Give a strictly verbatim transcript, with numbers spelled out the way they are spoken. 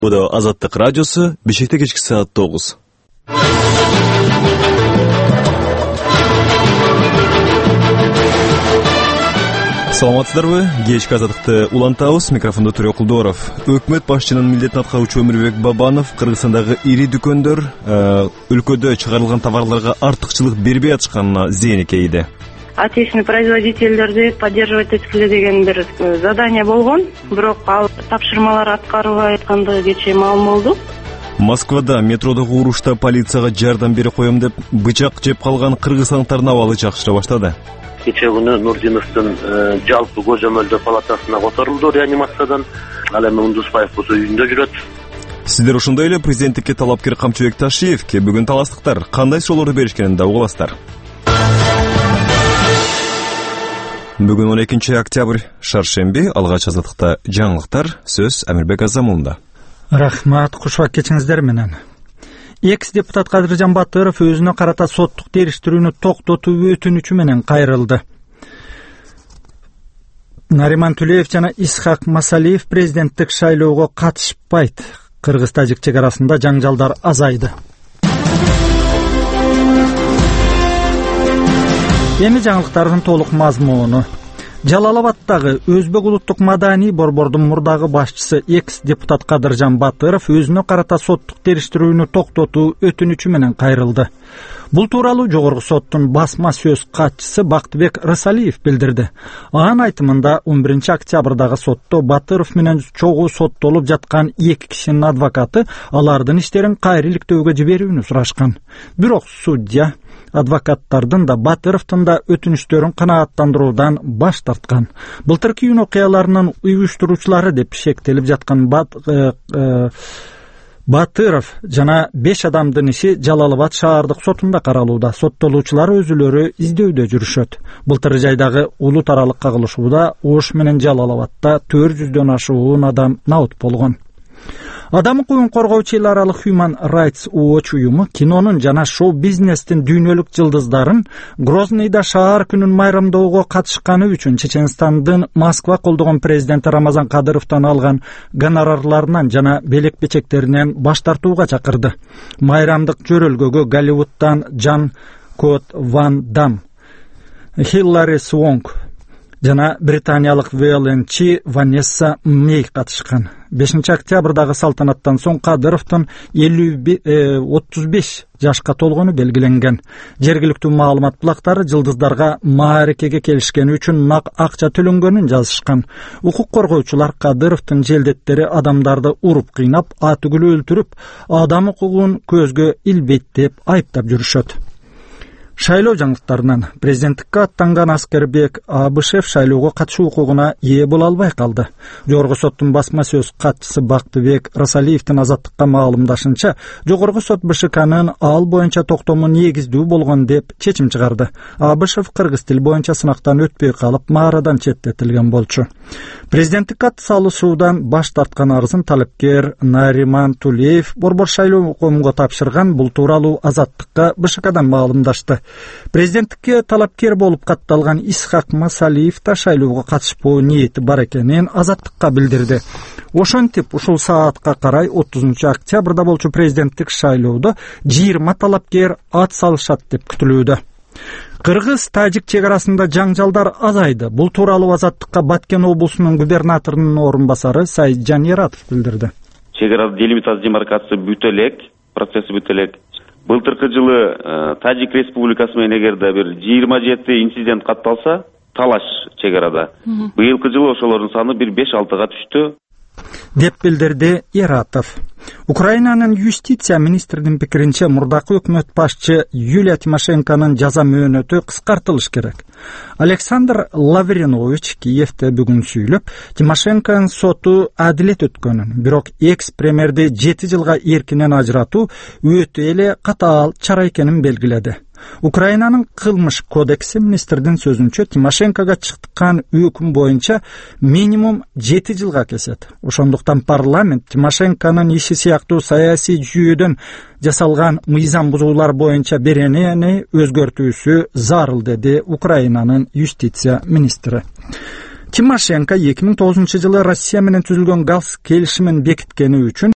Bu da Azadlık Radyosu, Bişkek'te geçki saat dokuz. Саламатсыздарбы? Кечки Азаттыкты улантабыз. Микрофонда Төрө Кулдоров. Өкмөт башчынын милдетин аткаруучу Өмүрбек Бабанов Кыргызстандагы ири дүкөндөр өлкөдө чыгарылган товарларга артыкчылык бербей атышканына зээн кейди. Отечественный производительдерди поддерживать эткиле деген бир задание болгон, бирок ал тапшырмалар аткарылбай аткандыгы кечээ маалым болду. Москвада метродогу урушта полицияга жардам бере коем деп бычак жеп калган кыргызстандардын абалы жакшыра баштады. Кече күнү Нурдиновдун жалпы көзөмөлдөө палатасына которулду реанимациядан. Ал эми Ундуспаев болсо үйүндө жүрөт. Сиздер ошондой эле президенттикке талапкер Камчыбек Ташиевке бүгүн таластыктар кандай суроолорду беришкенин да угуласыздар. Бүгүн он экинчи октябрь, шаршемби, алгач Азаттыкта жаңылыктар, сөз Амирбек Азамулунда. Рахмат, кушук кечиңиздер менен. Экс-депутат Кадыржан Батыров өзүнө карата соттук териштирүүнү токтотуу өтүнүчү менен кайрылды. Нариман Тулеев жана Исхак Масалиев президенттик шайлоого катышпайт. Кыргыз-тажик чек арасында жаңжалдар азайды. Эми жаңылыктардын толук мазмуну. Жалалабадтагы Өзбек улуттук маданий борбордун мурдагы башчысы экс-депутат Кадыржан Батыров өзүнө карата соттук териштирүүнү токтотуу өтүнүчү менен кайрылды. Бул тууралуу жогорку соттун басма сөз катчысы Бактыбек Рысалиев билдирди. Анын айтымында он биринчи октябрдагы сотто Батыров менен чогуу соттолуп жаткан эки кишинин адвокаты алардын иштерин кайрылыктөөгө жиберүүнү сурашкан. Бирок судья адвокаттардын да Батыровдун да өтүнүчтөрүн канааттандыруудан баш тарткан. Былтыркы июнь окуяларынын уюштуруучулары деп шектелип жаткан Бат, э, э, Батыров жана беш адамдын иши Жалалабад шаардык сотунда каралууда. Соттолуучулар өзүлөрү издөүдө жүрүшөт. Былтыр жайдагы улут аралык кагылышууда Ош менен Жалалабадта төрт жүздөн ашуун адам набыт болгон. Адам укугун коргоочу эл аралык Human Rights Watch уюму кинонун жана шоу-бизнестин дүйнөлүк жылдыздарын Грозныйда шаар күнүн майрамдоого катышканы үчүн Чеченстандын Москва колдогон президенти Рамазан Кадыровдон алган гонорарларынан жана белек бечектеринен баш тартууга чакырды. Майрамдык жөрөлгөгө Голливудтан Жан Клод Ван Дам, Хиллари Свонг жана британиялык виолончи Ванесса Мей катышкан. бешинчи октябрдагы салтанаттан соң Кадыровдун отуз беш жашка толгону белгиленген. Жергиликтүү маалымат булактары жылдыздарга маарекеге келишкени үчүн нак акча төлөнгөнүн жазышкан. Укук коргоочулар Кадыровдун желдеттери адамдарды уруп кыйнап, атүгүлү өлтүрүп, адам укугун көзгө илбеттеп айыптап жүрүшөт. Шайлоо жаңылыктарынан президенттикке аттанган Аскербек Абышев шайлоого катышуу укугуна ээ боло албай калды. Жогорку соттун басма сөз катчысы Бактыбек Рысалиевдин Азаттыкка маалымдашынча, жогорку сот БШКнын ал боюнча токтому негиздүү болгон деп чечим чыгарды. Абышев кыргыз тил боюнча сынактан өтпөй калып, маарадан четтетилген болчу. Президенттикке ат салышуудан баш тарткан арызын талапкер Нариман Тулеев борбор шайлоо коомунга тапшырган. Бул тууралуу Азаттыкка БШКдан маалымдашты. Президенттикке талапкер болуп катталган Исхак Масалиев да шайлоого катышпоо ниети бар экенин Азаттыкка билдирди. Ошентип ушул саатка карай отузунчу октябрда болчу президенттик шайлоодо жыйырма талапкер ат салышат деп күтүлүүдө. Кыргыз-тажик чек арасында жаңжалдар азайды. Бул тууралуу Азаттыкка Баткен облусунун губернаторунун орун басары Сайытжан Яратов билдирди. Чек ара делимитация демаркация бүтө элек, процесси бүтө элек. Былтыркы жылы Тажик Республикасы менен эгерде бир жыйырма жети инцидент катталса, талаш чек арада. Быйылкы жылы ошолордун саны бир беш алтыга түштү. Деп билдирди Яратов. Украинанын юстиция министринин пикиринче, мурдакы өкмөт башчы Юлия Тимошенконун жаза мөөнөтү кыскартылыш керек. Александр Лавринович Киевте бүгүн сүйлөп, Тимошенконун соту адилет өткөнүн, бирок экс-премьерди жети жылга эркинен ажыратуу өтө эле катаал чара экенин белгиледи. Украинанын кылмыш кодекси министрдин сөзүнчө Тимошенкого чыккан өкүм боюнча минимум жети жылга кесет. Ошондуктан парламент Тимошенконун иши сыяктуу саясий жүйөдөн жасалган мыйзам бузуулар боюнча беренени өзгөртүүсү зарыл, деди Украинанын юстиция министри. Тимошенко эки миң тогузунчу жылы Россия менен түзүлгөн газ келишимин бекиткени үчүн